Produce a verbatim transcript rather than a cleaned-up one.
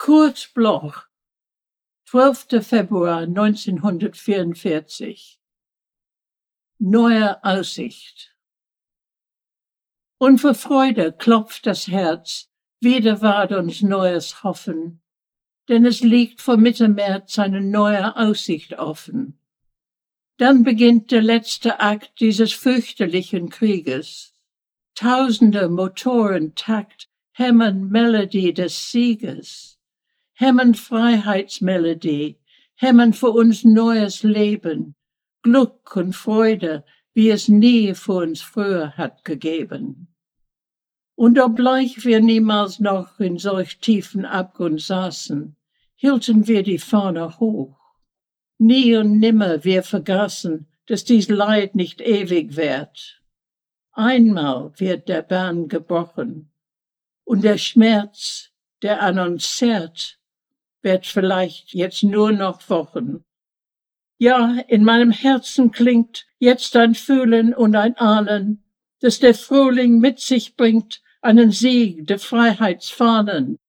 Kurt Bloch, zwölfter Februar neunzehnhundertvierundvierzig. Neue Aussicht. Und vor Freude klopft das Herz, wieder ward uns neues Hoffen, denn es liegt vor Mitte März eine neue Aussicht offen. Dann beginnt der letzte Akt dieses fürchterlichen Krieges. Tausende Motoren Takt hämmern Melodie des Sieges, hämmern Freiheitsmelodie, hämmern für uns neues Leben, Glück und Freude, wie es nie für uns früher hat gegeben. Und obgleich wir niemals noch in solch tiefen Abgrund saßen, hielten wir die Fahne hoch. Nie und nimmer wir vergaßen, dass dies Leid nicht ewig währt. Einmal wird der Bann gebrochen, und der Schmerz, der an uns zerrt, wird vielleicht jetzt nur noch Wochen. Ja, in meinem Herzen klingt jetzt ein Fühlen und ein Ahnen, dass der Frühling mit sich bringt einen Sieg der Freiheitsfahnen.